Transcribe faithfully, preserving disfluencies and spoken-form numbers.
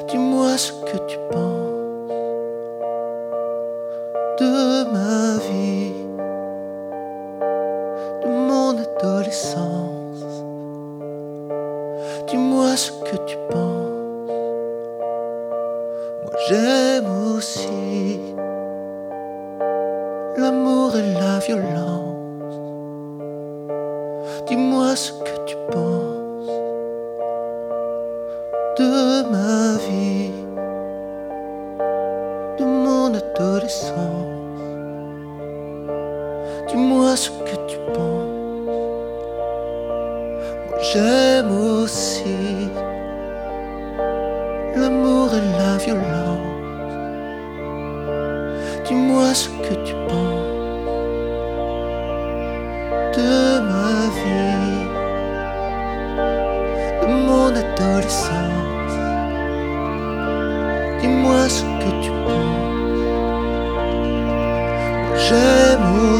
Dis-moi ce que tu penses de ma vie, de mon adolescence. Dis-moi ce que tu penses. Moi j'aime aussi l'amour et la violence. Dis-moi ce que tu penses de ma vie, de mon adolescence. Dis-moi ce que tu penses. Moi j'aime aussi l'amour et la violence. Dis-moi ce que tu penses de ma vie, de mon adolescence. Dis-moi ce que tu penses. Moi j'aime